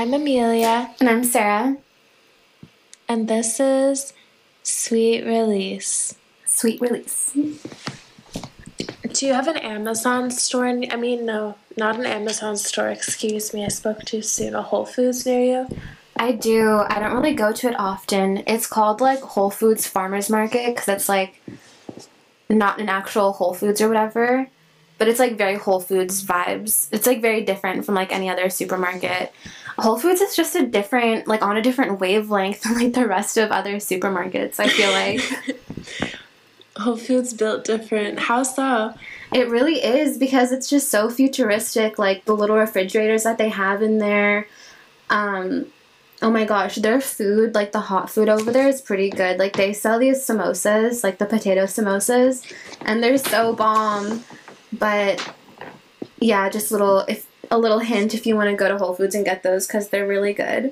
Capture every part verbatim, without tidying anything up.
I'm Amelia. And I'm Sarah. And this is Sweet Release. Sweet Release. Do you have an Amazon store? In, I mean, no, not an Amazon store. Excuse me, I spoke too soon. A Whole Foods near you? I do. I don't really go to it often. It's called like Whole Foods Farmers Market because it's like not an actual Whole Foods or whatever, but it's like very Whole Foods vibes. It's like very different from like any other supermarket. Whole Foods is just a different, like on a different wavelength than like the rest of other supermarkets, I feel like. Whole Foods built different. How so? It really is because it's just so futuristic, like the little refrigerators that they have in there. Um, oh my gosh, their food, like the hot food over there is pretty good. Like they sell these samosas, like the potato samosas, and they're so bomb. But yeah, just little if a little hint if you want to go to Whole Foods and get those because they're really good.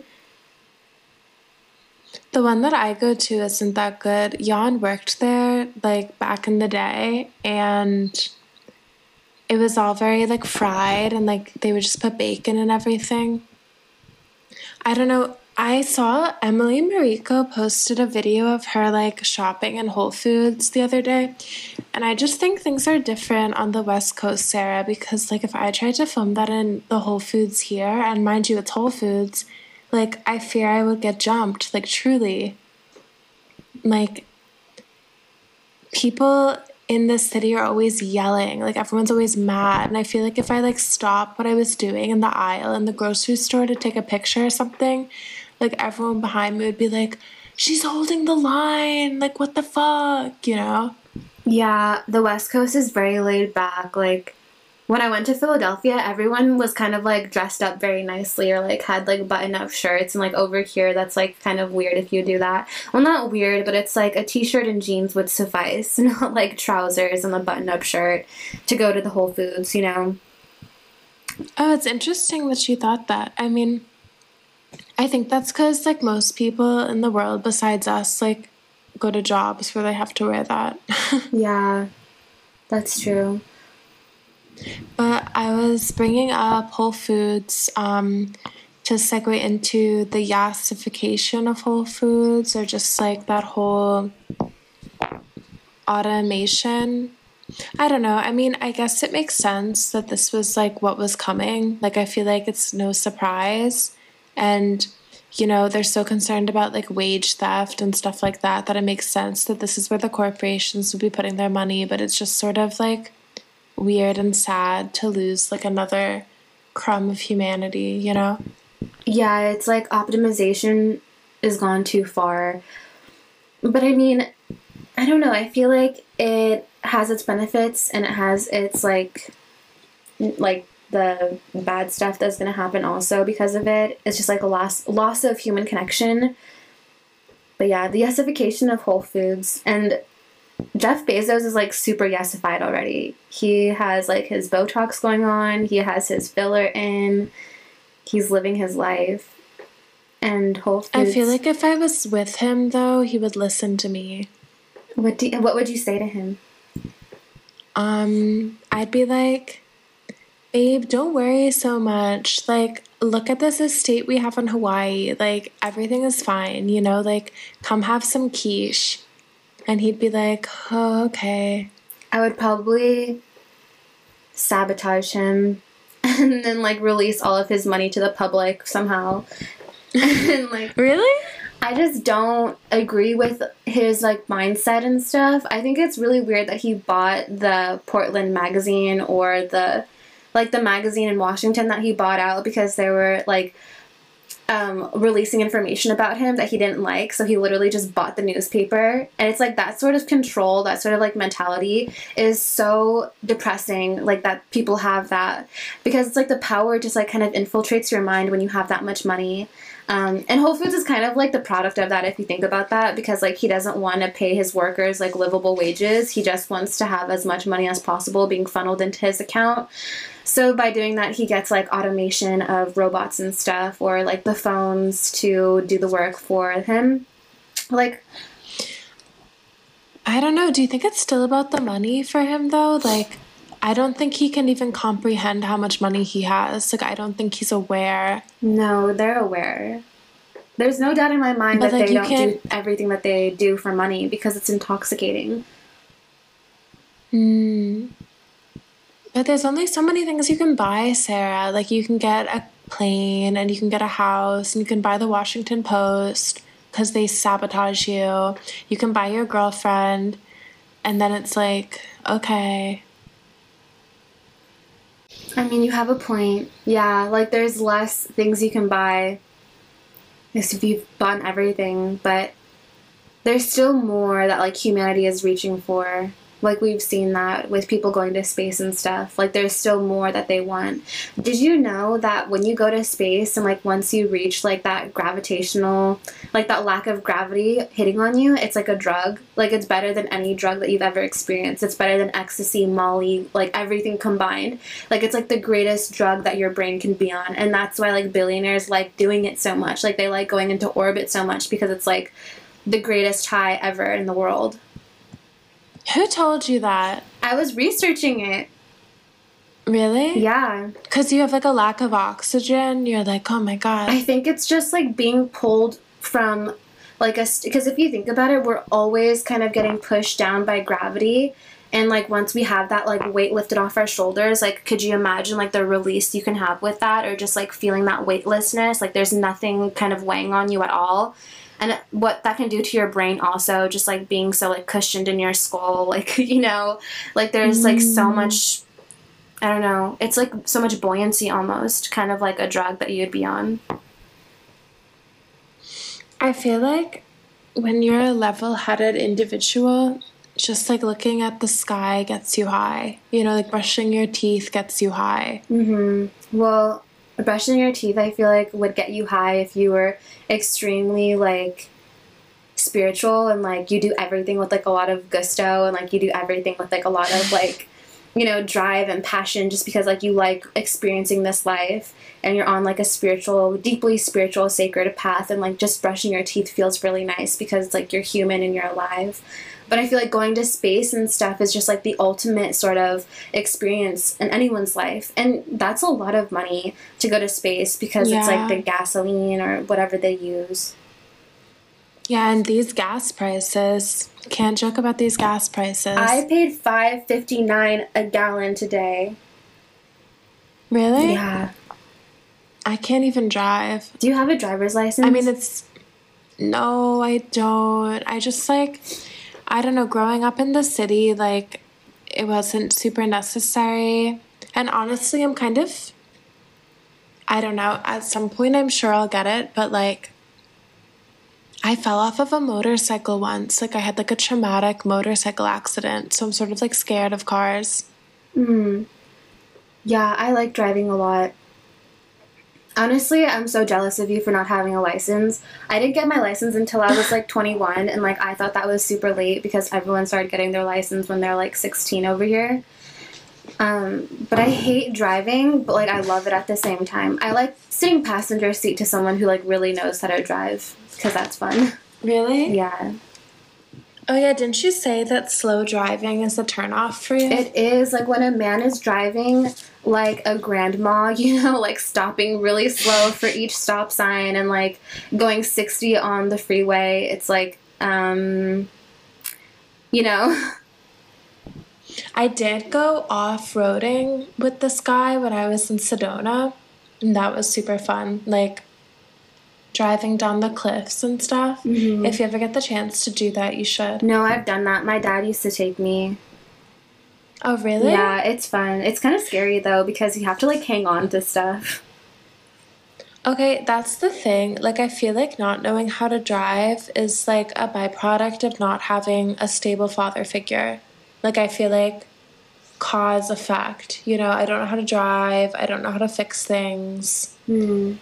The one that I go to isn't that good. Jan worked there like back in the day, and it was all very like fried, and like they would just put bacon and everything. I don't know. I saw Emily Mariko posted a video of her like shopping in Whole Foods the other day, and I just think things are different on the West Coast, Sarah, because like if I tried to film that in the Whole Foods here, and mind you, it's Whole Foods, like I fear I would get jumped, like truly. Like people in this city are always yelling, like everyone's always mad, and I feel like if I like stopped what I was doing in the aisle in the grocery store to take a picture or something, like everyone behind me would be like, she's holding the line, like what the fuck, you know? Yeah, the West Coast is very laid back. Like when I went to Philadelphia, everyone was kind of like dressed up very nicely or like had like button-up shirts, and like over here that's like kind of weird if you do that. Well, not weird, but it's like a t-shirt and jeans would suffice, not like trousers and a button-up shirt to go to the Whole Foods, you know? Oh, it's interesting that you thought that. I mean, I think that's because like most people in the world besides us like go to jobs where they have to wear that. Yeah, that's true. But I was bringing up Whole Foods um, to segue into the yassification of Whole Foods, or just like that whole automation. I don't know. I mean, I guess it makes sense that this was like what was coming. Like, I feel like it's no surprise. And, you know, they're so concerned about like wage theft and stuff like that, that it makes sense that this is where the corporations would be putting their money. But it's just sort of like weird and sad to lose like another crumb of humanity, you know? Yeah, it's like optimization is gone too far. But I mean, I don't know. I feel like it has its benefits and it has its like like the bad stuff that's going to happen also because of it. It's just like a loss loss of human connection. But yeah, the yesification of Whole Foods, and Jeff Bezos is like super yesified already. He has like his Botox going on, he has his filler in, he's living his life. And Whole Foods, I feel like if I was with him though, he would listen to me. What do you, what would you say to him? Um, I'd be like, babe, don't worry so much. Like, look at this estate we have in Hawaii. Like, everything is fine, you know? Like, come have some quiche. And he'd be like, oh, okay. I would probably sabotage him and then, like, release all of his money to the public somehow. And, like, really? I just don't agree with his, like, mindset and stuff. I think it's really weird that he bought the Portland magazine or the, like, the magazine in Washington that he bought out because they were, like, um, releasing information about him that he didn't like. So he literally just bought the newspaper. And it's, like, that sort of control, that sort of, like, mentality is so depressing, like, that people have that. Because it's, like, the power just, like, kind of infiltrates your mind when you have that much money. Um, and Whole Foods is kind of like the product of that if you think about that, because like he doesn't want to pay his workers like livable wages. He just wants to have as much money as possible being funneled into his account. So by doing that, he gets like automation of robots and stuff, or like the phones to do the work for him. Like, I don't know. Do you think it's still about the money for him though? Like, I don't think he can even comprehend how much money he has. Like, I don't think he's aware. No, they're aware. There's no doubt in my mind But, that like, they you don't can't- do everything that they do for money because it's intoxicating. Mm. But there's only so many things you can buy, Sarah. Like, you can get a plane and you can get a house and you can buy the Washington Post because they sabotage you. You can buy your girlfriend, and then it's like, okay. I mean, you have a point. Yeah, like there's less things you can buy if you've bought everything, but there's still more that like humanity is reaching for. Like we've seen that with people going to space and stuff. Like there's still more that they want. Did you know that when you go to space and like once you reach like that gravitational, like that lack of gravity hitting on you, it's like a drug. Like it's better than any drug that you've ever experienced. It's better than ecstasy, Molly, like everything combined. Like it's like the greatest drug that your brain can be on. And that's why like billionaires like doing it so much. Like they like going into orbit so much because it's like the greatest high ever in the world. Who told you that? I was researching it. Really? Yeah. Because you have like a lack of oxygen. You're like, oh my God. I think it's just like being pulled from like a, because if you think about it, we're always kind of getting pushed down by gravity. And like once we have that like weight lifted off our shoulders, like could you imagine like the release you can have with that, or just like feeling that weightlessness? Like there's nothing kind of weighing on you at all. And what that can do to your brain also, just like being so like cushioned in your skull, like, you know, like there's like so much, I don't know, it's like so much buoyancy almost, kind of like a drug that you'd be on. I feel like when you're a level-headed individual, just like looking at the sky gets you high. You know, like brushing your teeth gets you high. Mm-hmm. Well, brushing your teeth, I feel like, would get you high if you were extremely, like, spiritual and, like, you do everything with, like, a lot of gusto and, like, you do everything with, like, a lot of, like, you know, drive and passion just because, like, you like experiencing this life and you're on, like, a spiritual, deeply spiritual, sacred path, and, like, just brushing your teeth feels really nice because, like, you're human and you're alive. But I feel like going to space and stuff is just like the ultimate sort of experience in anyone's life. And that's a lot of money to go to space because Yeah. it's like the gasoline or whatever they use. Yeah, and these gas prices. Can't joke about these gas prices. I paid five fifty-nine a gallon today. Really? Yeah. I can't even drive. Do you have a driver's license? I mean, it's... No, I don't. I just, like... I don't know, growing up in the city, like, it wasn't super necessary. And honestly, I'm kind of... I don't know. At some point, I'm sure I'll get it. But, like... I fell off of a motorcycle once. Like, I had, like, a traumatic motorcycle accident. So I'm sort of, like, scared of cars. Mm. Yeah, I like driving a lot. Honestly, I'm so jealous of you for not having a license. I didn't get my license until I was like twenty-one, and like I thought that was super late because everyone started getting their license when they're like sixteen over here. Um, but I hate driving, but like I love it at the same time. I like sitting passenger seat to someone who like really knows how to drive because that's fun. Really? Yeah. Oh, yeah, didn't you say that slow driving is a turnoff for you? It is, like, when a man is driving like a grandma, you know, like stopping really slow for each stop sign and, like, going sixty on the freeway. It's like, um, you know. I did go off-roading with this guy when I was in Sedona, and that was super fun. Like, driving down the cliffs and stuff. Mm-hmm. If you ever get the chance to do that, you should. No, I've done that. My dad used to take me. Oh, really? Yeah, it's fun. It's kind of scary, though, because you have to, like, hang on to stuff. Okay, that's the thing. Like, I feel like not knowing how to drive is, like, a byproduct of not having a stable father figure. Like, I feel like cause effect. You know, I don't know how to drive. I don't know how to fix things. Hmm.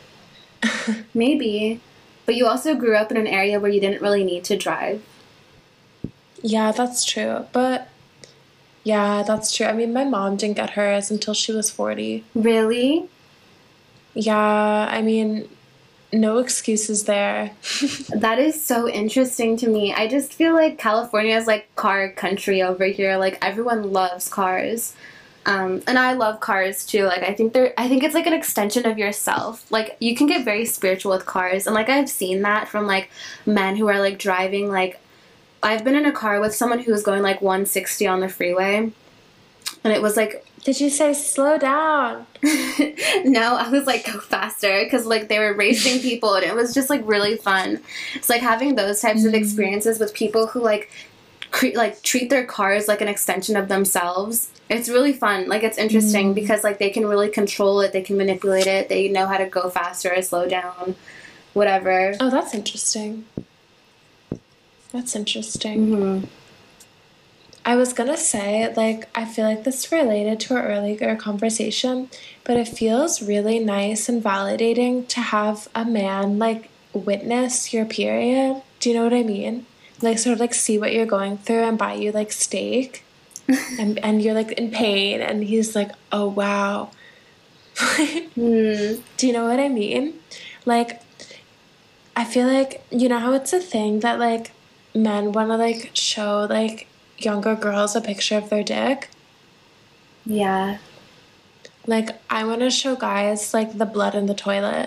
Maybe. But you also grew up in an area where you didn't really need to drive. Yeah, that's true. But, yeah, that's true. I mean, my mom didn't get hers until she was forty. Really? Yeah, I mean, no excuses there. That is so interesting to me. I just feel like California is like car country over here. Like, everyone loves cars. Um, and I love cars too. Like I think they're I think it's like an extension of yourself. Like you can get very spiritual with cars, and like I've seen that from like men who are like driving. Like I've been in a car with someone who was going like one sixty on the freeway, and it was like, did you say slow down? No, I was like, go faster, because like they were racing people, and it was just like really fun. It's like having those types mm. of experiences with people who like cre- like treat their cars like an extension of themselves. It's really fun. Like it's interesting mm. because like they can really control it, they can manipulate it, they know how to go faster or slow down, whatever. Oh, that's interesting. That's interesting. Mm-hmm. I was gonna say, like, I feel like this related to our earlier conversation, but it feels really nice and validating to have a man, like, witness your period. Do you know what I mean? Like, sort of, like, see what you're going through and buy you, like, steak. and and you're, like, in pain, and he's like, oh, wow. mm. Do you know what I mean? Like, I feel like, you know how it's a thing that, like, men want to, like, show, like, younger girls a picture of their dick? Yeah. Like, I want to show guys, like, the blood in the toilet.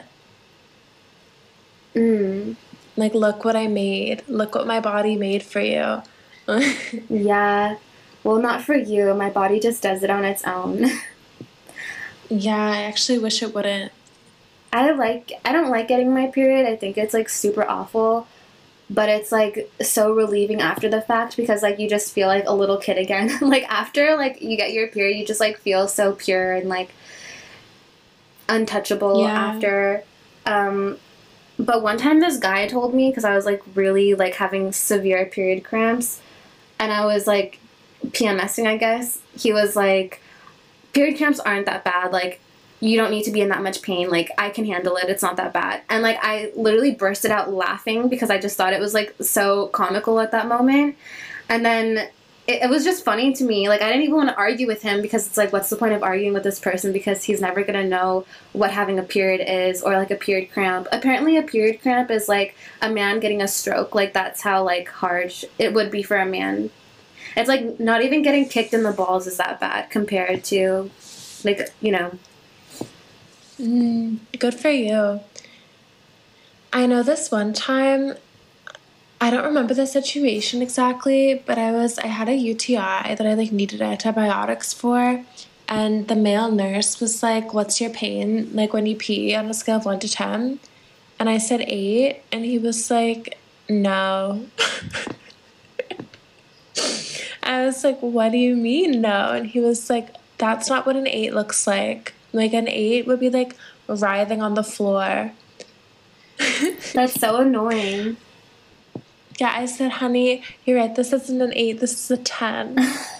Mm. Like, look what I made. Look what my body made for you. Yeah. Well, not for you. My body just does it on its own. Yeah, I actually wish it wouldn't. I like, I don't like getting my period. I think it's, like, super awful. But it's, like, so relieving after the fact because, like, you just feel like a little kid again. Like, after, like, you get your period, you just, like, feel so pure and, like, untouchable Yeah. after. Um, but one time this guy told me, because I was, like, really, like, having severe period cramps, and I was, like, PMSing, I guess. He was, like, period cramps aren't that bad. Like, you don't need to be in that much pain. Like, I can handle it. It's not that bad. And, like, I literally bursted out laughing because I just thought it was, like, so comical at that moment. And then it, it was just funny to me. Like, I didn't even want to argue with him because it's, like, what's the point of arguing with this person because he's never going to know what having a period is or, like, a period cramp. Apparently, a period cramp is, like, a man getting a stroke. Like, that's how, like, hard it would be for a man. It's, like, not even getting kicked in the balls is that bad compared to, like, you know... Mm, good for you. I know this one time, I don't remember the situation exactly, but I was, I had a U T I that I, like, needed antibiotics for, and the male nurse was like, what's your pain, like, when you pee on a scale of one to ten? And I said eight, and he was like, no. I was like, what do you mean, no? And he was like, that's not what an eight looks like. Like, an eight would be, like, writhing on the floor. That's so annoying. Yeah, I said, honey, you're right. This isn't an eight. This is a ten.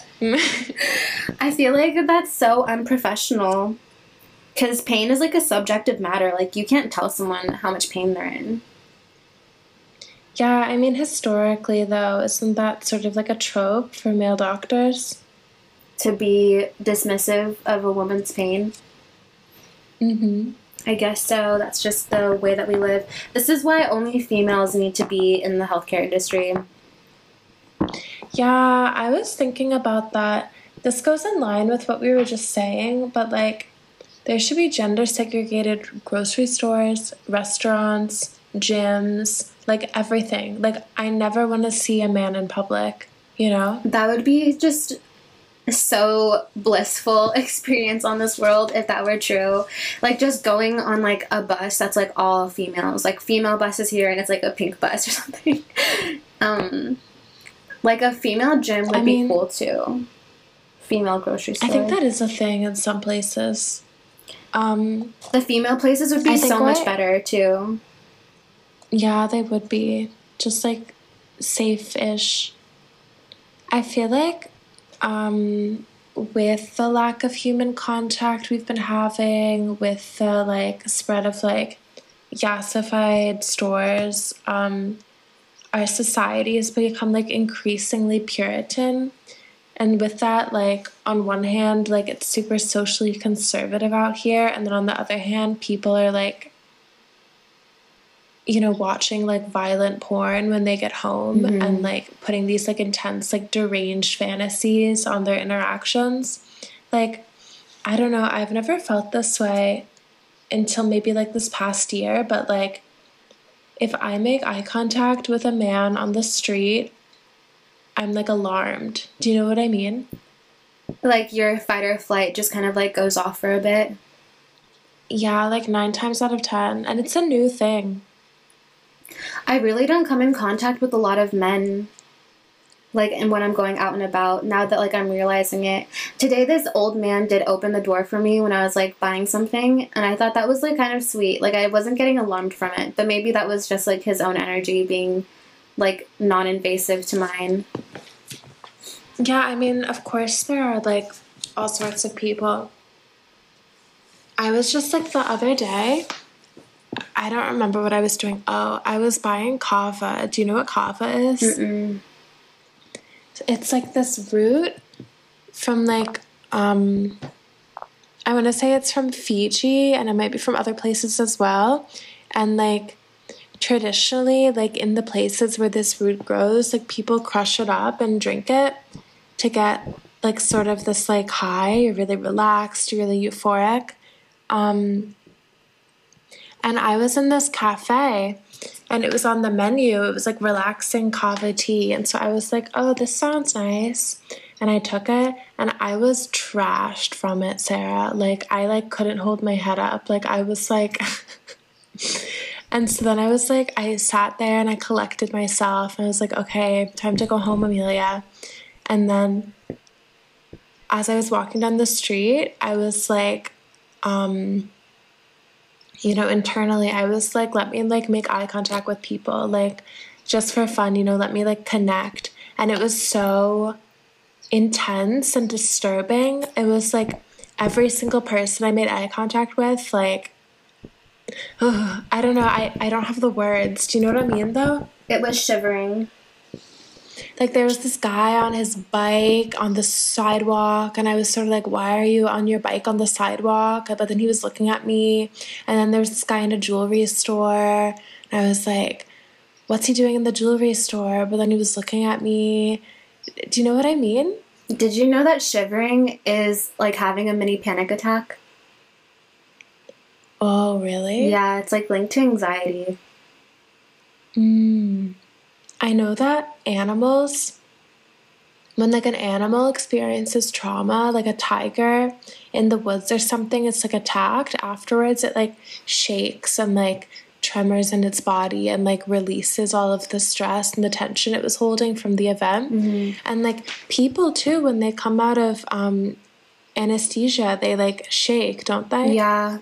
I feel like that's so unprofessional. Because pain is, like, a subjective matter. Like, you can't tell someone how much pain they're in. Yeah, I mean, historically, though, isn't that sort of like a trope for male doctors? To be dismissive of a woman's pain? Mm-hmm. I guess so. That's just the way that we live. This is why only females need to be in the healthcare industry. Yeah, I was thinking about that. This goes in line with what we were just saying, but, like, there should be gender-segregated grocery stores, restaurants, gyms, like, everything. Like, I never want to see a man in public, you know? That would be just... so blissful experience on this world if that were true. Like, just going on, like, a bus that's, like, all females. Like, female buses here and it's, like, a pink bus or something. um, like, a female gym would I mean, be cool, too. Female grocery store. I think that is a thing in some places. Um, the female places would be so much what, better, too. Yeah, they would be. Just, like, safe-ish. I feel like Um, with the lack of human contact we've been having, with the, like, spread of, like, yassified stores, um, our society has become, like, increasingly Puritan. And with that, like, on one hand, like, it's super socially conservative out here, and then on the other hand, people are, like, you know, watching, like, violent porn when they get home mm-hmm. and, like, putting these, like, intense, like, deranged fantasies on their interactions. Like, I don't know, I've never felt this way until maybe like this past year, but like if I make eye contact with a man on the street, I'm like alarmed. Do you know what I mean? Like your fight or flight just kind of like goes off for a bit. Yeah, like nine times out of ten. And it's a new thing. I really don't come in contact with a lot of men, like, and when I'm going out and about, now that, like, I'm realizing it. Today, this old man did open the door for me when I was, like, buying something, and I thought that was, like, kind of sweet. Like, I wasn't getting alarmed from it, but maybe that was just, like, his own energy being, like, non-invasive to mine. Yeah, I mean, of course there are, like, all sorts of people. I was just, like, the other day, I don't remember what I was doing. Oh, I was buying kava. Do you know what kava is? Mm-mm. It's, like, this root from, like, um, I want to say it's from Fiji, and it might be from other places as well. And, like, traditionally, like, in the places where this root grows, like, people crush it up and drink it to get, like, sort of this, like, high. You're really relaxed, you're really euphoric. Um, and I was in this cafe, and it was on the menu. It was, like, relaxing kava tea. And so I was like, oh, this sounds nice. And I took it, and I was trashed from it, Sarah. Like, I, like, couldn't hold my head up. Like, I was, like... And so then I was, like, I sat there, and I collected myself. And I was like, okay, time to go home, Amelia. And then as I was walking down the street, I was, like... um, you know, internally, I was like, let me, like, make eye contact with people, like, just for fun, you know, let me, like, connect. And it was so intense and disturbing. It was, like, every single person I made eye contact with, like, ugh, I don't know, I, I don't have the words. Do you know what I mean, though? It was shivering. Like, there was this guy on his bike on the sidewalk, and I was sort of like, why are you on your bike on the sidewalk? But then he was looking at me, and then there was this guy in a jewelry store, and I was like, what's he doing in the jewelry store? But then he was looking at me. Do you know what I mean? Did you know that shivering is like having a mini panic attack? Oh, really? Yeah, it's like linked to anxiety. Mm. I know that animals, when, like, an animal experiences trauma, like a tiger in the woods or something, it's, like, attacked, afterwards it, like, shakes and, like, tremors in its body and, like, releases all of the stress and the tension it was holding from the event. Mm-hmm. And, like, people, too, when they come out of um, anesthesia, they, like, shake, don't they? Yeah.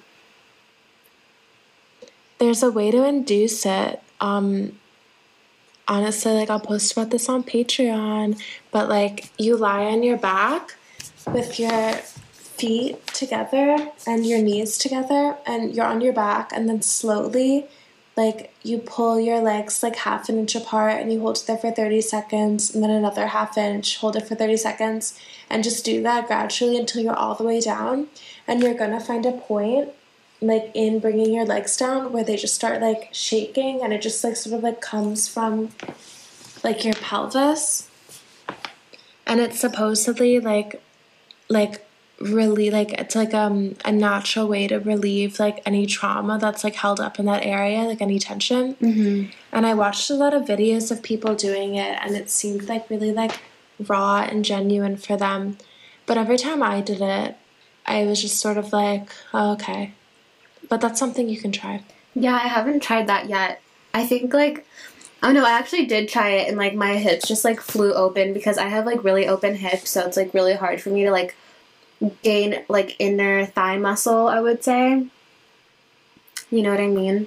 There's a way to induce it. Um... Honestly, like, I'll post about this on Patreon, but, like, you lie on your back with your feet together and your knees together, and you're on your back, and then slowly, like, you pull your legs, like, half an inch apart, and you hold it there for thirty seconds, and then another half inch, hold it for thirty seconds, and just do that gradually until you're all the way down, and you're gonna find a point, like, in bringing your legs down where they just start, like, shaking, and it just, like, sort of, like, comes from, like, your pelvis. And it's supposedly, like, like, really, like, it's, like, um a natural way to relieve, like, any trauma that's, like, held up in that area, like, any tension. Mm-hmm. And I watched a lot of videos of people doing it, and it seemed, like, really, like, raw and genuine for them. But every time I did it, I was just sort of like, oh, okay. But that's something you can try. Yeah, I haven't tried that yet. I think, like, oh no, I actually did try it, and, like, my hips just, like, flew open because I have, like, really open hips, so it's, like, really hard for me to, like, gain, like, inner thigh muscle, I would say. You know what I mean?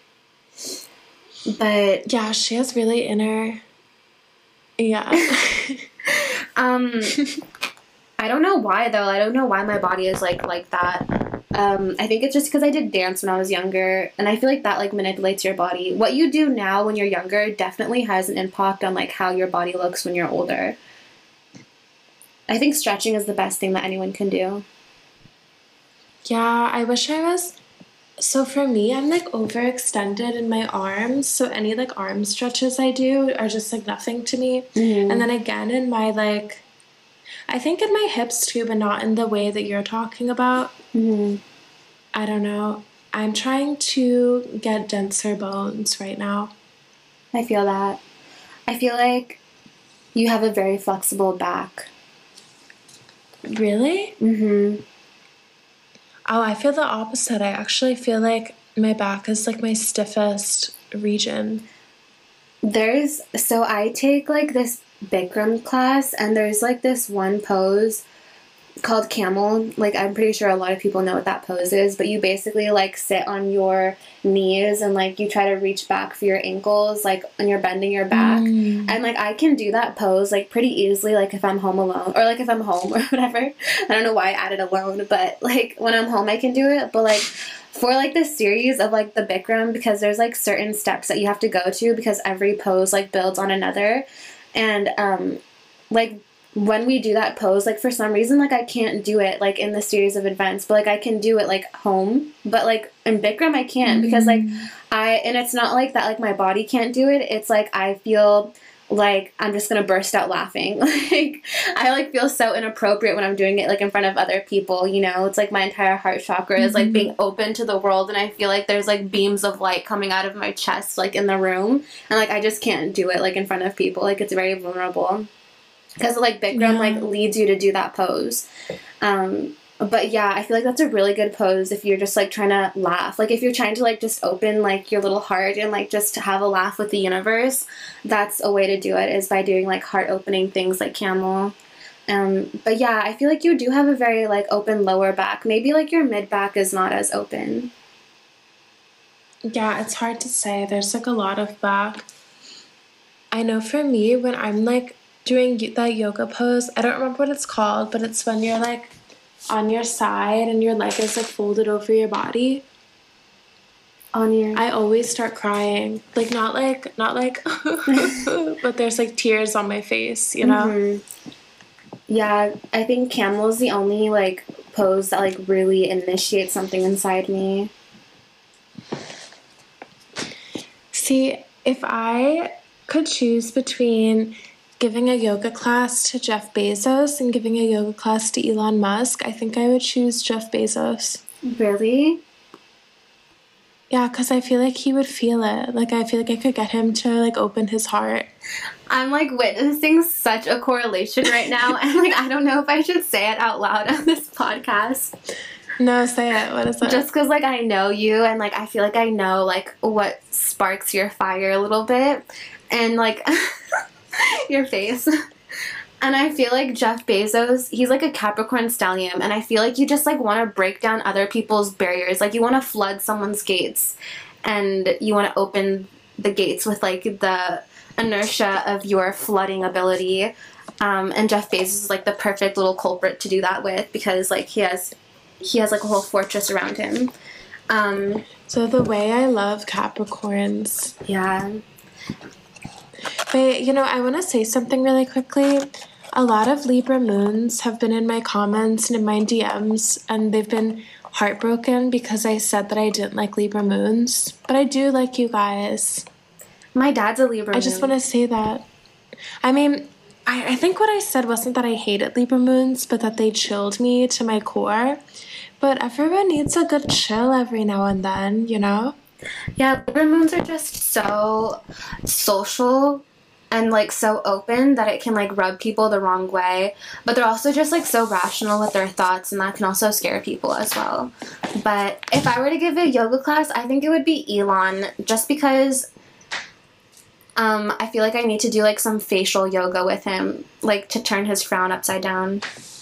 But... yeah, she has really inner... yeah. um, I don't know why, though. I don't know why my body is, like, like that. Um, I think it's just because I did dance when I was younger, and I feel like that, like, manipulates your body. What you do now when you're younger definitely has an impact on, like, how your body looks when you're older. I think stretching is the best thing that anyone can do. Yeah, I wish I was... So for me, I'm, like, overextended in my arms, so any, like, arm stretches I do are just, like, nothing to me. Mm-hmm. And then again in my, like... I think in my hips too, but not in the way that you're talking about. Mm-hmm. I don't know. I'm trying to get denser bones right now. I feel that. I feel like you have a very flexible back. Really? Mm-hmm. Oh, I feel the opposite. I actually feel like my back is like my stiffest region. There's, so I take like this Bikram class, and there's like this one pose called camel. Like, I'm pretty sure a lot of people know what that pose is, but you basically like sit on your knees and like you try to reach back for your ankles, like, and you're bending your back. Mm. And like I can do that pose like pretty easily, like if I'm home alone, or like if I'm home or whatever. I don't know why I added alone, but like when I'm home I can do it. But like for like the series of like the Bikram, because there's like certain steps that you have to go to, because every pose like builds on another. And um like when we do that pose, like for some reason, like I can't do it like in the series of events, but like I can do it like home, but like in Bikram I can't, mm-hmm. because like I, and it's not like that like my body can't do it, it's like I feel like I'm just gonna burst out laughing. Like I like feel so inappropriate when I'm doing it like in front of other people, you know. It's like my entire heart chakra is like being open to the world, and I feel like there's like beams of light coming out of my chest like in the room, and like I just can't do it like in front of people. Like it's very vulnerable. Because, like, Bikram, yeah. like, leads you to do that pose. Um, but, yeah, I feel like that's a really good pose if you're just, like, trying to laugh. Like, if you're trying to, like, just open, like, your little heart and, like, just have a laugh with the universe, that's a way to do it, is by doing, like, heart-opening things like camel. Um, but, yeah, I feel like you do have a very, like, open lower back. Maybe, like, your mid-back is not as open. Yeah, it's hard to say. There's, like, a lot of back. I know for me, when I'm, like, doing that yoga pose, I don't remember what it's called, but it's when you're like on your side and your leg is like folded over your body. On your I always start crying. Like not like not like but there's like tears on my face, you know? Mm-hmm. Yeah, I think camel is the only like pose that like really initiates something inside me. See, if I could choose between giving a yoga class to Jeff Bezos and giving a yoga class to Elon Musk, I think I would choose Jeff Bezos. Really? Yeah, because I feel like he would feel it. Like, I feel like I could get him to, like, open his heart. I'm, like, witnessing such a correlation right now, and, like, I don't know if I should say it out loud on this podcast. No, say it. What is it? Just because, like, I know you, and, like, I feel like I know, like, what sparks your fire a little bit. And, like... your face. And I feel like Jeff Bezos, he's like a Capricorn stallion, and I feel like you just like want to break down other people's barriers. Like you want to flood someone's gates, and you want to open the gates with like the inertia of your flooding ability. Um, and Jeff Bezos is like the perfect little culprit to do that with, because like he has he has like a whole fortress around him. Um, so the way I love Capricorns. Yeah. But, you know, I want to say something really quickly. A lot of Libra moons have been in my comments and in my D Ms, and they've been heartbroken because I said that I didn't like Libra moons. But I do like you guys. My dad's a Libra moon. I just want to say that. I mean, I, I think what I said wasn't that I hated Libra moons, but that they chilled me to my core. But everyone needs a good chill every now and then, you know? Yeah, Libra moons are just so social and like so open that it can like rub people the wrong way, but they're also just like so rational with their thoughts, and that can also scare people as well. But if I were to give a yoga class, I think it would be Elon, just because um, I feel like I need to do like some facial yoga with him, like to turn his frown upside down.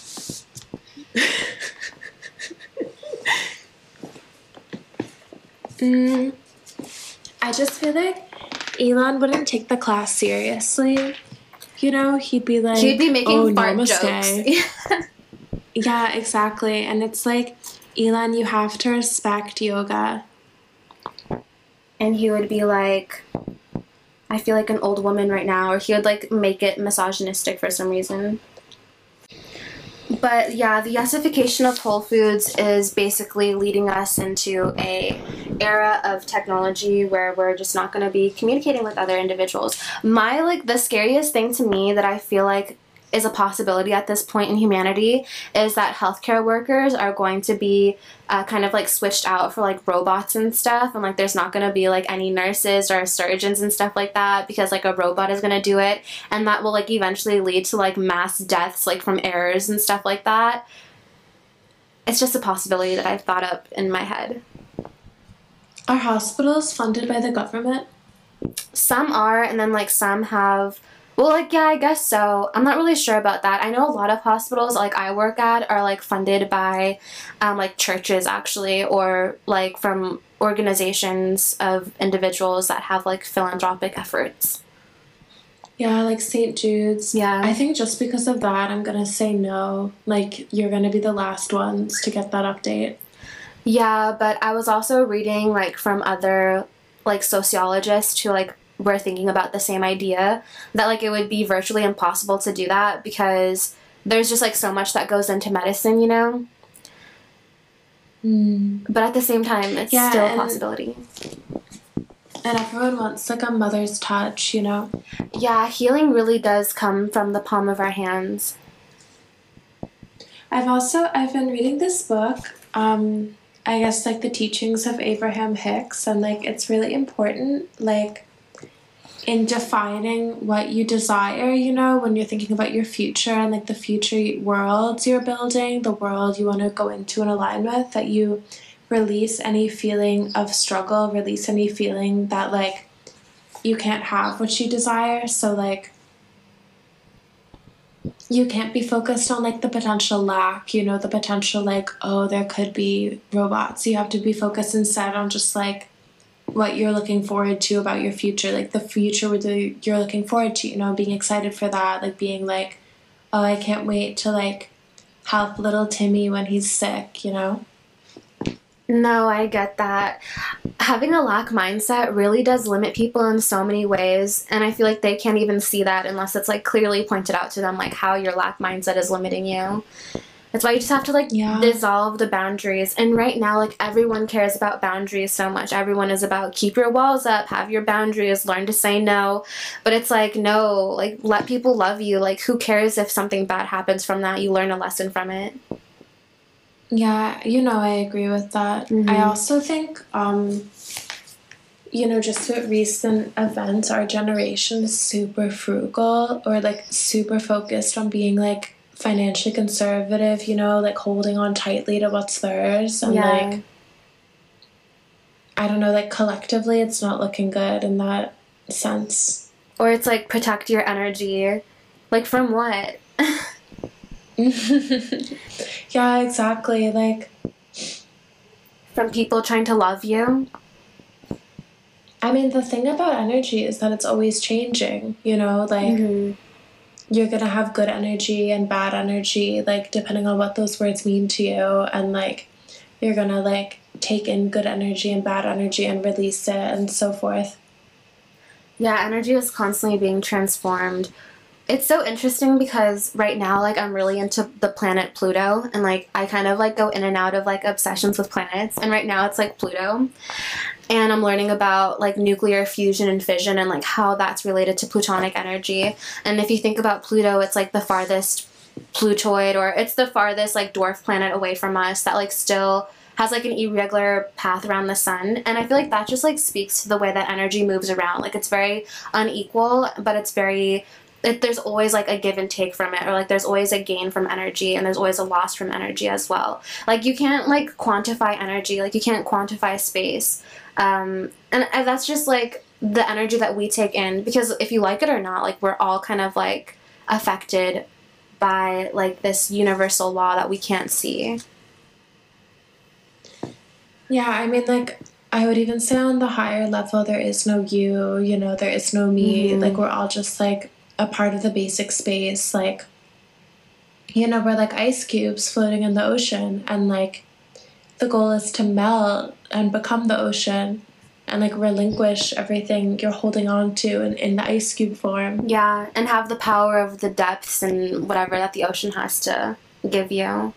mm, I just feel like Elon wouldn't take the class seriously. You know, he'd be like, he'd be making oh, fart namaste. jokes. Yeah, exactly. And it's like, Elon, you have to respect yoga. And he would be like, I feel like an old woman right now. Or he would like make it misogynistic for some reason. But yeah, the yesification of Whole Foods is basically leading us into a era of technology where we're just not going to be communicating with other individuals. My, like, the scariest thing to me that I feel like is a possibility at this point in humanity is that healthcare workers are going to be uh, kind of like switched out for like robots and stuff, and like there's not going to be like any nurses or surgeons and stuff like that because like a robot is going to do it, and that will like eventually lead to like mass deaths like from errors and stuff like that. It's just a possibility that I've thought up in my head. Are hospitals funded by the government? Some are, and then like some have, well, like, yeah, I guess so. I'm not really sure about that. I know a lot of hospitals like I work at are like funded by um, like churches actually, or like from organizations of individuals that have like philanthropic efforts. Yeah, like Saint Jude's. Yeah. I think just because of that, I'm gonna say no. Like, you're gonna be the last ones to get that update. Yeah, but I was also reading like from other like sociologists who like were thinking about the same idea, that like it would be virtually impossible to do that because there's just like so much that goes into medicine, you know? Mm. But at the same time, it's Yeah, still a and- possibility. And everyone wants like a mother's touch, you know? Yeah, healing really does come from the palm of our hands. I've also, I've been reading this book, um, I guess like the teachings of Abraham Hicks, and like it's really important, like in defining what you desire, you know, when you're thinking about your future and like the future worlds you're building, the world you want to go into and align with, that you release any feeling of struggle, release any feeling that like you can't have what you desire. So like you can't be focused on like the potential lack, you know, the potential like, oh, there could be robots. You have to be focused instead on just like what you're looking forward to about your future, like the future with the, you're looking forward to, you know, being excited for that, like being like, oh, I can't wait to like help little Timmy when he's sick, you know? No, I get that. Having a lack mindset really does limit people in so many ways, and I feel like they can't even see that unless it's like clearly pointed out to them, like how your lack mindset is limiting you. That's why you just have to like Yeah. dissolve the boundaries. And right now, like everyone cares about boundaries so much. Everyone is about keep your walls up, have your boundaries, learn to say no. But it's like, no, like let people love you. Like who cares if something bad happens from that? You learn a lesson from it. Yeah, you know, I agree with that. Mhm. I also think, um, you know, just with recent events, our generation is super frugal or like super focused on being like financially conservative, you know, like holding on tightly to what's theirs. And Yeah. like, I don't know, like collectively, it's not looking good in that sense. Or it's like protect your energy. Like from what? Yeah, exactly. Like, From people trying to love you? I mean, the thing about energy is that it's always changing, you know, like Mhm. you're gonna have good energy and bad energy, like depending on what those words mean to you, and like you're gonna like take in good energy and bad energy and release it and so forth. Yeah, energy is constantly being transformed. It's so interesting because right now, like, I'm really into the planet Pluto, and like I kind of like go in and out of like obsessions with planets, and right now it's like Pluto. And I'm learning about like nuclear fusion and fission and like how that's related to plutonic energy. And if you think about Pluto, it's like the farthest Plutoid, or it's the farthest like dwarf planet away from us that like still has like an irregular path around the sun. And I feel like that just like speaks to the way that energy moves around. Like it's very unequal, but it's very, it, there's always like a give and take from it, or like there's always a gain from energy and there's always a loss from energy as well. Like you can't like quantify energy, like you can't quantify space. Um, and and that's just like the energy that we take in, because if you like it or not, like we're all kind of like affected by like this universal law that we can't see. Yeah, I mean, like, I would even say on the higher level, there is no you, you know, there is no me. Mhm. Like, we're all just, like, a part of the basic space. Like, you know, we're like ice cubes floating in the ocean. And, like, the goal is to melt and become the ocean and, like, relinquish everything you're holding on to in, in the ice cube form. Yeah, and have the power of the depths and whatever that the ocean has to give you.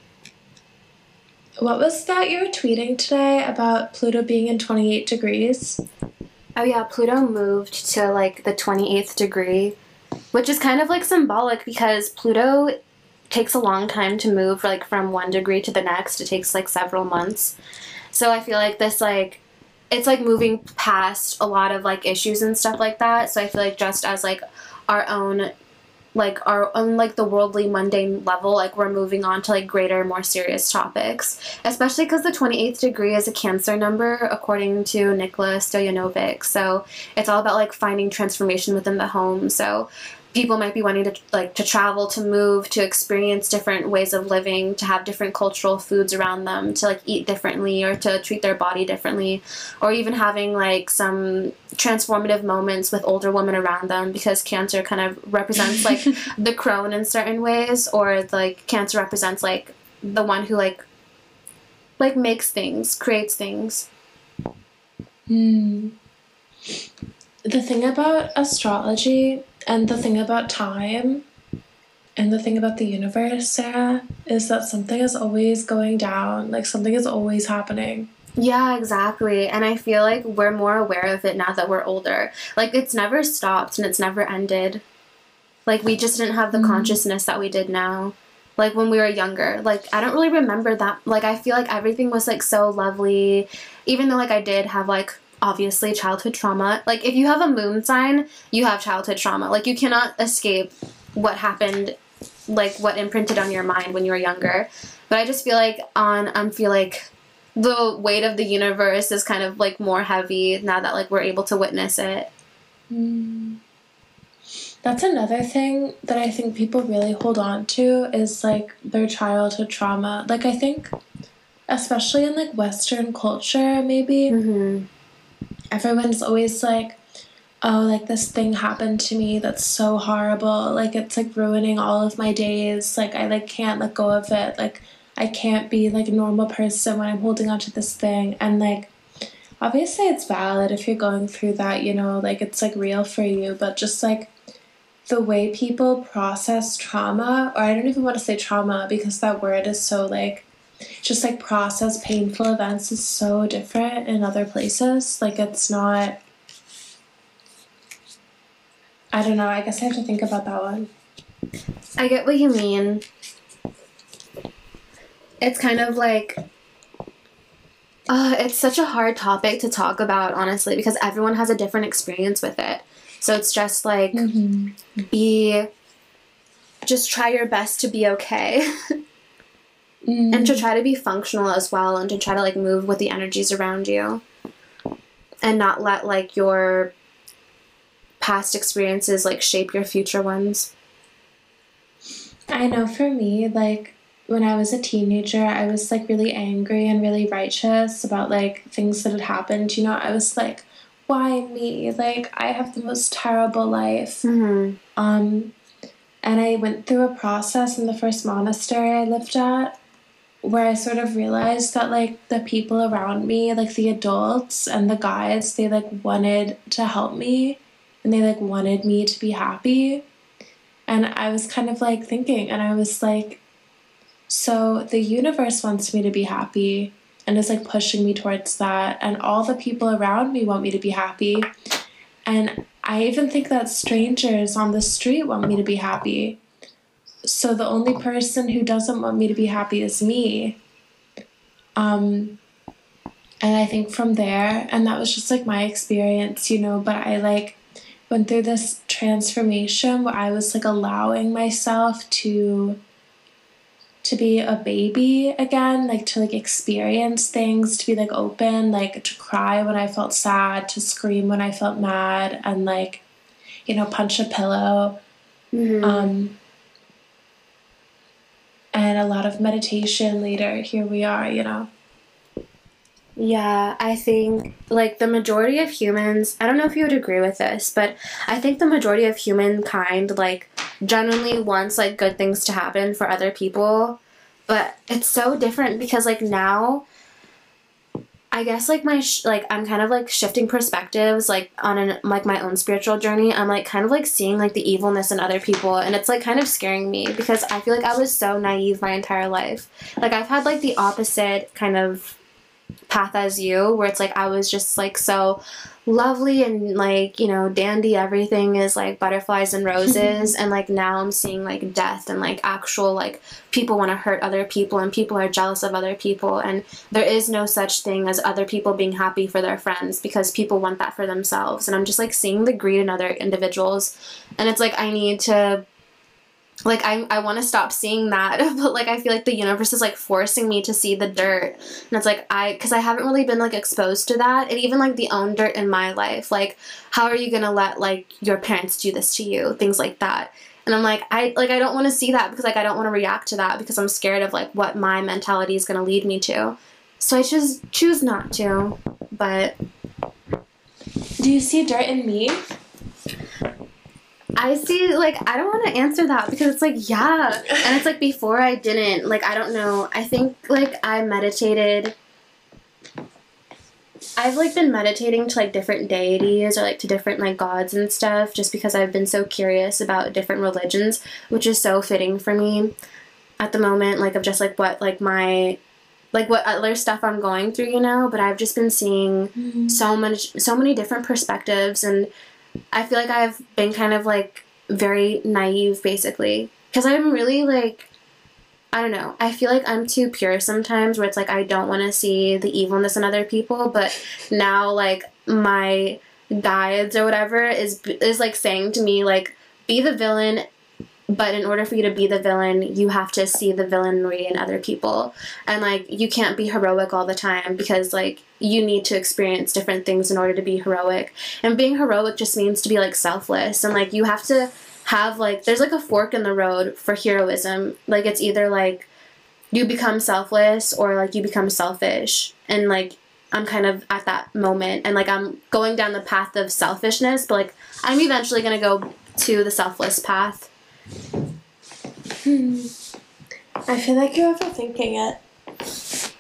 What was that you were tweeting today about Pluto being in twenty-eight degrees? Oh yeah, Pluto moved to like the twenty-eighth degree which is kind of like symbolic because Pluto takes a long time to move like from one degree to the next. It takes like several months. So I feel like this like it's like moving past a lot of like issues and stuff like that. So I feel like just as like our own like our own like the worldly mundane level, like we're moving on to like greater, more serious topics, especially because the twenty-eighth degree is a Cancer number according to Nikola Stojanovic. So it's all about like finding transformation within the home. So people might be wanting to like to travel, to move, to experience different ways of living, to have different cultural foods around them, to like eat differently or to treat their body differently, or even having like some transformative moments with older women around them, because Cancer kind of represents like the crone in certain ways, or like Cancer represents like the one who like like makes things, creates things. Hmm. The thing about astrology and the thing about time and the thing about the universe, Sarah, is that something is always going down. Like, something is always happening. Yeah, exactly. And I feel like we're more aware of it now that we're older. Like, it's never stopped and it's never ended. Like, we just didn't have the mm-hmm. consciousness that we did now. Like, when we were younger. Like, I don't really remember that. Like, I feel like everything was, like, so lovely. Even though, like, I did have, like, obviously childhood trauma. Like, if you have a moon sign, you have childhood trauma. Like, you cannot escape what happened, like, what imprinted on your mind when you were younger. But I just feel like on, I feel like the weight of the universe is kind of, like, more heavy now that, like, we're able to witness it. Mm. That's another thing that I think people really hold on to is, like, their childhood trauma. Like, I think, especially in, like, Western culture, maybe, mm-hmm. everyone's always like, oh, like, this thing happened to me that's so horrible. Like, it's, like, ruining all of my days. Like, I, like, can't let go of it. Like, I can't be, like, a normal person when I'm holding on to this thing. And, like, obviously it's valid if you're going through that, you know, like, it's, like, real for you. But just, like, the way people process trauma, or I don't even want to say trauma because that word is so, like, just, like, process painful events is so different in other places. Like, it's not, I don't know, I guess I have to think about that one. I get what you mean. It's kind of like, uh, it's such a hard topic to talk about, honestly, because everyone has a different experience with it. So it's just like, mm-hmm. be, just try your best to be okay. mm. And to try to be functional as well, and to try to, like, move with the energies around you. And not let, like, your past experiences, like, shape your future ones. I know for me, like, when I was a teenager, I was, like, really angry and really righteous about, like, things that had happened. You know, I was like, why me? Like, I have the most terrible life. Mm-hmm. Um, and I went through a process in the first monastery I lived at where I sort of realized that, like, the people around me, like, the adults and the guides, they, like, wanted to help me. And they, like, wanted me to be happy. And I was kind of, like, thinking, and I was like, so the universe wants me to be happy and is, like, pushing me towards that. And all the people around me want me to be happy. And I even think that strangers on the street want me to be happy. So the only person who doesn't want me to be happy is me. Um, and I think from there, and that was just, like, my experience, you know, but I, like, went through this transformation where I was, like, allowing myself to to be a baby again, like, to, like, experience things, to be, like, open, like, to cry when I felt sad, to scream when I felt mad, and, like, you know, punch a pillow. Mm-hmm. Um, and a lot of meditation later, here we are, you know. Yeah, I think, like, the majority of humans, I don't know if you would agree with this, but I think the majority of humankind, like, genuinely wants, like, good things to happen for other people. But it's so different because, like, now, I guess, like, my, sh- like, I'm kind of, like, shifting perspectives, like, on, an, like, my own spiritual journey. I'm, like, kind of, like, seeing, like, the evilness in other people, and it's, like, kind of scaring me because I feel like I was so naive my entire life. Like, I've had, like, the opposite kind of path as you, where it's like I was just like so lovely and like, you know, dandy, everything is like butterflies and roses, and like now I'm seeing like death and like actual like people want to hurt other people and people are jealous of other people, and there is no such thing as other people being happy for their friends because people want that for themselves. And I'm just like seeing the greed in other individuals, and it's like I need to like I, I want to stop seeing that, but like I feel like the universe is like forcing me to see the dirt, and it's like I because I haven't really been like exposed to that, and even like the own dirt in my life, like how are you gonna let like your parents do this to you, things like that. And I'm like I like I don't want to see that because like I don't want to react to that because I'm scared of like what my mentality is gonna lead me to, so I just choose not to. But do you see dirt in me? I see, like, I don't want to answer that because it's like, yeah. And it's like, before I didn't, like, I don't know. I think, like, I meditated. I've, like, been meditating to, like, different deities or, like, to different, like, gods and stuff just because I've been so curious about different religions, which is so fitting for me at the moment, like, of just, like, what, like, my, like, what other stuff I'm going through, you know? But I've just been seeing mm-hmm. so much, so many different perspectives, and I feel like I've been kind of, like, very naive, basically. Because I'm really, like, I don't know. I feel like I'm too pure sometimes where it's, like, I don't want to see the evilness in other people. But now, like, my guides or whatever is, is like, saying to me, like, be the villain. But in order for you to be the villain, you have to see the villainy in other people. And, like, you can't be heroic all the time because, like, you need to experience different things in order to be heroic. And being heroic just means to be, like, selfless. And, like, you have to have, like, there's, like, a fork in the road for heroism. Like, it's either, like, you become selfless or, like, you become selfish. And, like, I'm kind of at that moment. And, like, I'm going down the path of selfishness. But, like, I'm eventually going to go to the selfless path. Hmm. I feel like you're overthinking it.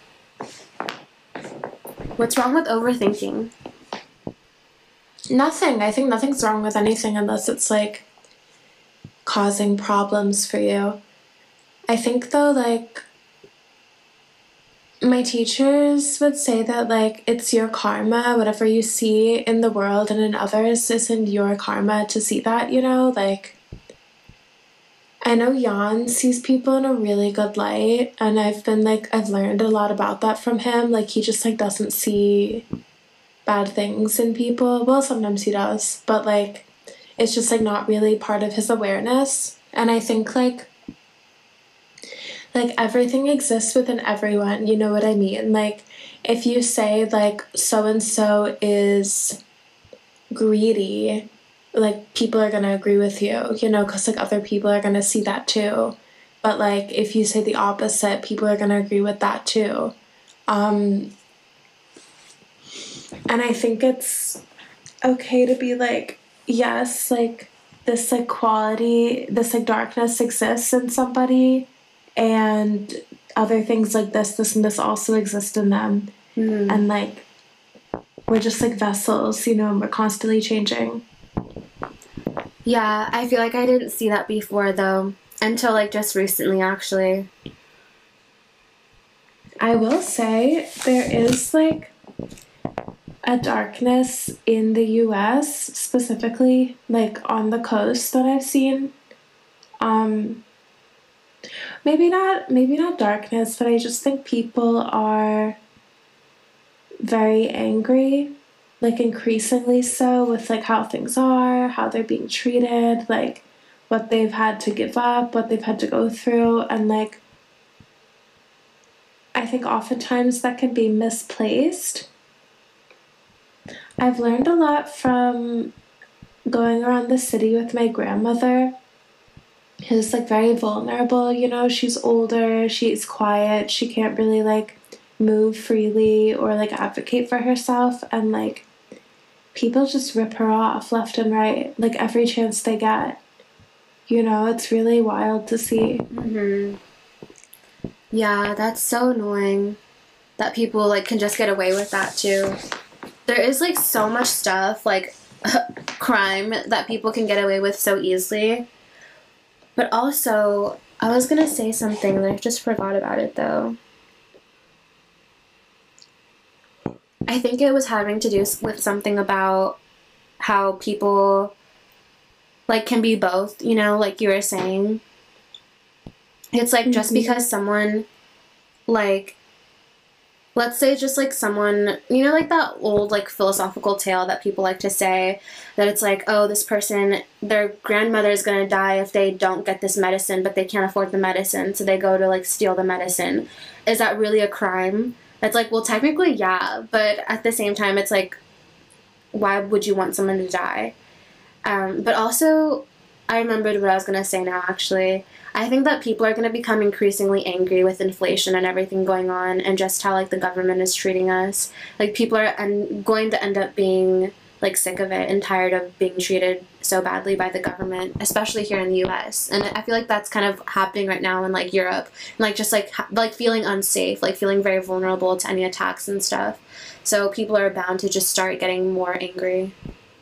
What's wrong with overthinking? Nothing. I think nothing's wrong with anything unless it's, like, causing problems for you. I think, though, like, my teachers would say that, like, it's your karma. Whatever you see in the world and in others isn't your karma to see that, you know? Like, I know Jan sees people in a really good light, and I've been, like, I've learned a lot about that from him. Like, he just, like, doesn't see bad things in people. Well, sometimes he does, but, like, it's just, like, not really part of his awareness. And I think, like, like, everything exists within everyone, you know what I mean? Like, if you say, like, so-and-so is greedy, like, people are gonna agree with you, you know, because, like, other people are gonna see that too. But, like, if you say the opposite, people are gonna agree with that too. Um, and I think it's okay to be like, yes, like, this, like, quality, this, like, darkness exists in somebody, and other things like this, this, and this also exist in them. Mm. And, like, we're just, like, vessels, you know, and we're constantly changing. Yeah, I feel like I didn't see that before, though, until, like, just recently, actually. I will say there is, like, a darkness in the U S, specifically, like, on the coast that I've seen. Um, maybe not, maybe not darkness, but I just think people are very angry. Like, increasingly so, with, like, how things are, how they're being treated, like, what they've had to give up, what they've had to go through, and, like, I think oftentimes that can be misplaced. I've learned a lot from going around the city with my grandmother, who's, like, very vulnerable, you know, she's older, she's quiet, she can't really, like, move freely or, like, advocate for herself, and, like, people just rip her off left and right, like, every chance they get. You know, it's really wild to see. Mm-hmm. Yeah, that's so annoying that people, like, can just get away with that, too. There is, like, so much stuff, like, crime that people can get away with so easily. But also, I was gonna say something and I just forgot about it, though. I think it was having to do with something about how people, like, can be both, you know, like you were saying. It's like, mm-hmm. just because someone, like, let's say just, like, someone, you know, like that old, like, philosophical tale that people like to say, that it's like, oh, this person, their grandmother is going to die if they don't get this medicine, but they can't afford the medicine, so they go to, like, steal the medicine. Is that really a crime? It's like, well, technically, yeah, but at the same time, it's like, why would you want someone to die? Um, but also, I remembered what I was going to say now, actually. I think that people are going to become increasingly angry with inflation and everything going on, and just how, like, the government is treating us. Like, people are en- going to end up being, like, sick of it and tired of being treated so badly by the government, especially here in the U S. And I feel like that's kind of happening right now in, like, Europe. And, like, just, like, ha- like feeling unsafe, like, feeling very vulnerable to any attacks and stuff. So people are bound to just start getting more angry.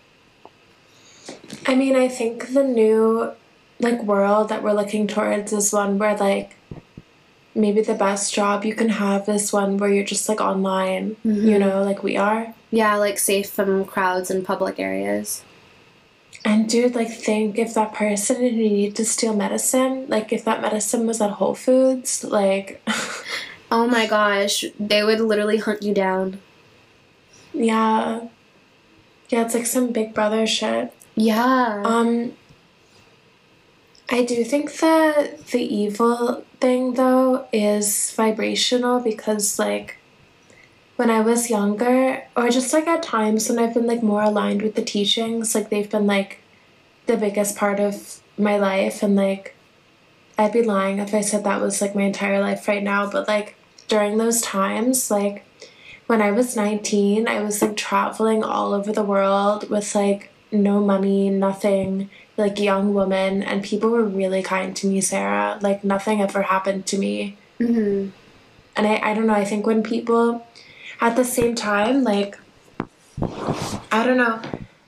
I mean, I think the new, like, world that we're looking towards is one where, like, maybe the best job you can have is one where you're just, like, online, mm-hmm. you know, like we are. Yeah, like, safe from crowds in public areas. And, dude, like, think if that person who needed to steal medicine, like, if that medicine was at Whole Foods, like... oh, my gosh. They would literally hunt you down. Yeah. Yeah, it's, like, some Big Brother shit. Yeah. Um... I do think that the evil thing, though, is vibrational because, like, when I was younger, or just, like, at times when I've been, like, more aligned with the teachings, like, they've been, like, the biggest part of my life, and, like, I'd be lying if I said that was, like, my entire life right now, but, like, during those times, like, when I was nineteen, I was, like, traveling all over the world with, like, no money, nothing, like, young woman, and people were really kind to me, Sarah. Like, nothing ever happened to me. Mm-hmm. And I, I don't know, I think when people, at the same time, like, I don't know,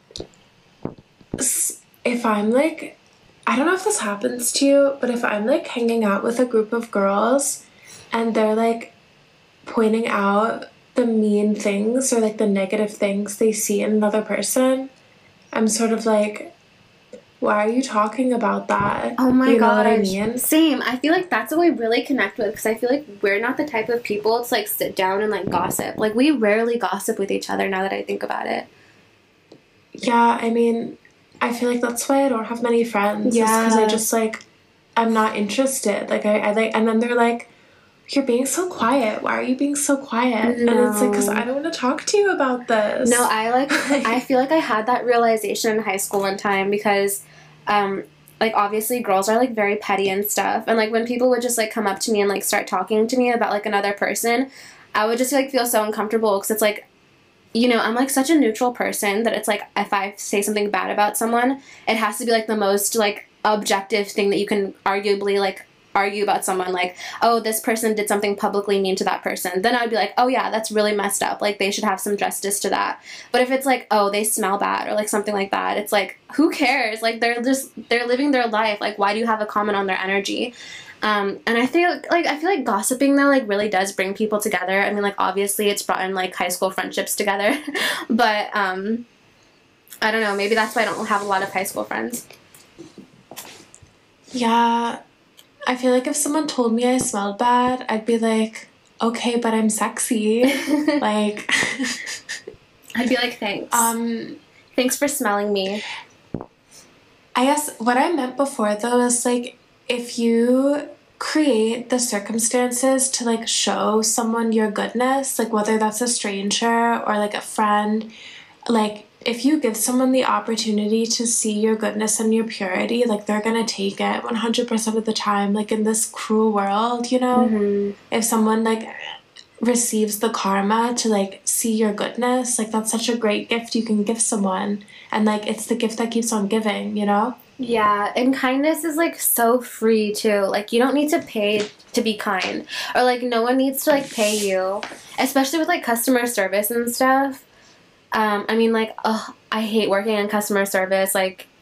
if I'm, like, I don't know if this happens to you, but if I'm, like, hanging out with a group of girls, and they're, like, pointing out the mean things, or, like, the negative things they see in another person, I'm sort of, like... why are you talking about that? Oh my you know gosh. What I mean? Same. I feel like that's what we really connect with, because I feel like we're not the type of people to, like, sit down and, like, gossip. Like, we rarely gossip with each other now that I think about it. Yeah, I mean, I feel like that's why I don't have many friends. Yeah. Because I just, like, I'm not interested. Like, I, I like, and then they're like, you're being so quiet. Why are you being so quiet? No. And it's like, because I don't want to talk to you about this. No, I, like, I feel like I had that realization in high school one time, because... Um, like, obviously, girls are, like, very petty and stuff, and, like, when people would just, like, come up to me and, like, start talking to me about, like, another person, I would just, like, feel so uncomfortable, because it's, like, you know, I'm, like, such a neutral person that it's, like, if I say something bad about someone, it has to be, like, the most, like, objective thing that you can arguably, like, argue about someone, like, oh, this person did something publicly mean to that person, then I'd be like, oh yeah, that's really messed up, like, they should have some justice to that. But if it's like, oh, they smell bad, or like something like that, it's like, who cares? Like, they're just, they're living their life, like, why do you have a comment on their energy? Um, and I think, like, I feel like gossiping, though, like, really does bring people together. I mean, like, obviously it's brought in, like, high school friendships together, but, um, I don't know, maybe that's why I don't have a lot of high school friends. Yeah, I feel like if someone told me I smelled bad, I'd be like, okay, but I'm sexy. Like... I'd be like, thanks. Um, thanks for smelling me. I guess what I meant before, though, is, like, if you create the circumstances to, like, show someone your goodness, like, whether that's a stranger or, like, a friend, like... if you give someone the opportunity to see your goodness and your purity, like, they're gonna take it one hundred percent of the time, like, in this cruel world, you know? Mm-hmm. If someone, like, receives the karma to, like, see your goodness, like, that's such a great gift you can give someone. And, like, it's the gift that keeps on giving, you know? Yeah, and kindness is, like, so free, too. Like, you don't need to pay to be kind. Or, like, no one needs to, like, pay you. Especially with, like, customer service and stuff. Um, I mean, like, ugh, I hate working in customer service. Like,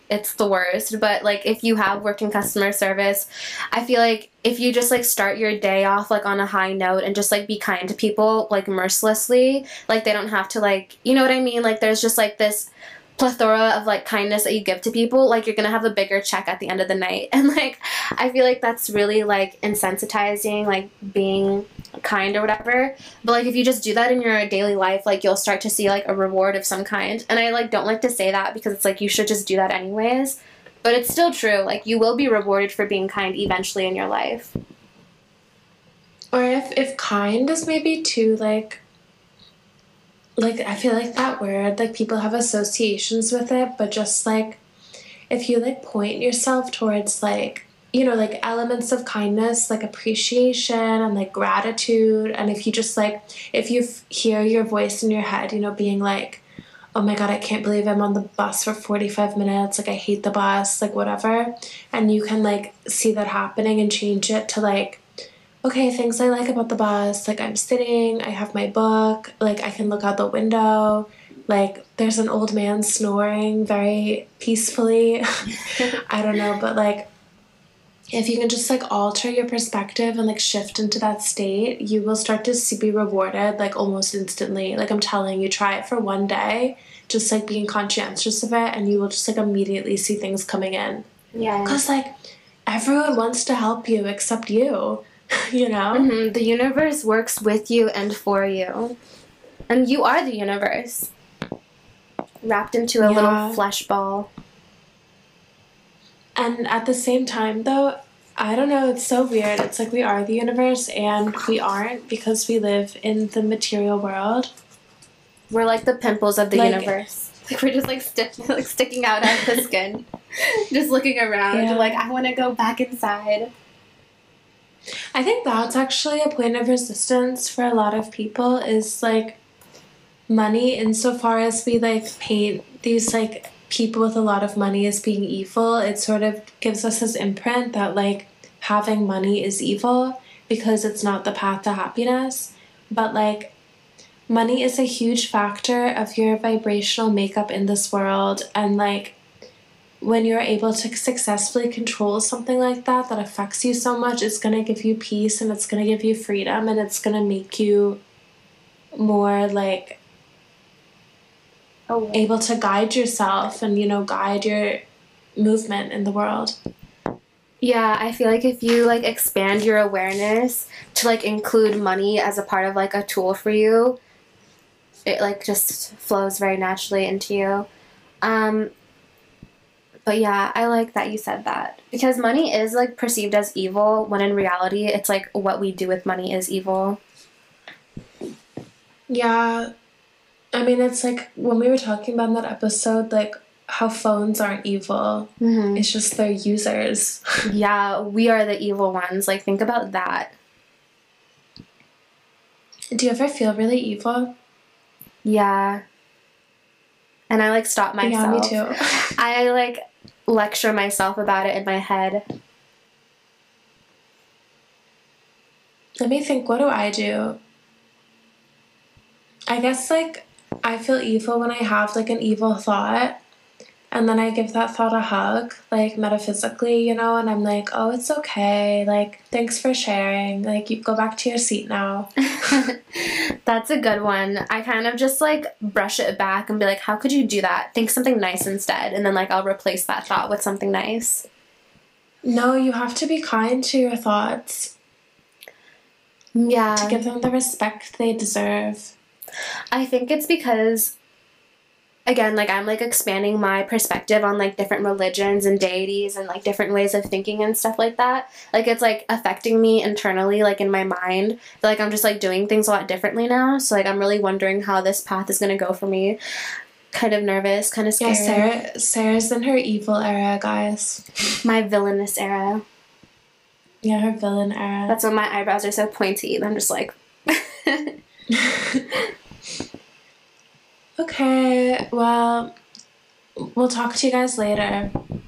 it's the worst. But like if you have worked in customer service, I feel like if you just like start your day off like on a high note and just like be kind to people like mercilessly, like they don't have to like, you know what I mean? Like there's just like this plethora of like kindness that you give to people, like you're gonna have a bigger check at the end of the night. And like I feel like that's really like insensitizing, like being kind or whatever. But like if you just do that in your daily life, like you'll start to see like a reward of some kind. And I like don't like to say that because it's like you should just do that anyways, but it's still true. Like you will be rewarded for being kind eventually in your life. Or if if kind is maybe too like like I feel like that word, like people have associations with it, but just like if you like point yourself towards like, you know, like elements of kindness, like appreciation and like gratitude, and if you just like, if you f- hear your voice in your head, you know, being like, oh my God, I can't believe I'm on the bus for forty-five minutes, like I hate the bus, like whatever, and you can like see that happening and change it to like, okay, things I like about the bus, like I'm sitting, I have my book, like I can look out the window, like there's an old man snoring very peacefully. I don't know, but like if you can just like alter your perspective and like shift into that state, you will start to see, be rewarded like almost instantly. Like I'm telling you, try it for one day, just like being conscientious of it, and you will just like immediately see things coming in. Yeah. Because like everyone wants to help you except you. You know? Mm-hmm. The universe works with you and for you. And you are the universe. Wrapped into a Yeah. little flesh ball. And at the same time, though, I don't know, it's so weird. It's like we are the universe and we aren't because we live in the material world. We're like the pimples of the Like- universe. Like we're just like, sti- like sticking out of the skin. Just looking around. Yeah. Like, I want to go back inside. I think that's actually a point of resistance for a lot of people is like money, insofar as we like paint these like people with a lot of money as being evil. It sort of gives us this imprint that like having money is evil because it's not the path to happiness. But like money is a huge factor of your vibrational makeup in this world, and like when you're able to successfully control something like that that affects you so much, it's going to give you peace and it's going to give you freedom and it's going to make you more like Oh, able to guide yourself and, you know, guide your movement in the world. yeah, I feel like if you like expand your awareness to like include money as a part of like a tool for you, it like just flows very naturally into you. Um, but yeah, I like that you said that because money is like perceived as evil when in reality it's like what we do with money is evil. Yeah. I mean, it's like when we were talking about in that episode, like how phones aren't evil. Mm-hmm. It's just their users. Yeah, we are the evil ones. Like, think about that. Do you ever feel really evil? Yeah. And I like stop myself. Yeah, me too. I like lecture myself about it in my head. Let me think, what do I do? I guess like I feel evil when I have like an evil thought and then I give that thought a hug, like metaphysically, you know, and I'm like, oh, it's okay. Like, thanks for sharing. Like, you go back to your seat now. That's a good one. I kind of just like brush it back and be like, how could you do that? Think something nice instead. And then like I'll replace that thought with something nice. No, you have to be kind to your thoughts. Yeah. To give them the respect they deserve. I think it's because, again, like I'm like expanding my perspective on like different religions and deities and like different ways of thinking and stuff like that. Like it's like affecting me internally, like in my mind. But, like I'm just like doing things a lot differently now. So like I'm really wondering how this path is gonna go for me. Kind of nervous, kind of scared. Yeah, Sarah, Sarah's in her evil era, guys. My villainous era. Yeah, her villain era. That's when my eyebrows are so pointy and I'm just like... Okay, well, we'll talk to you guys later.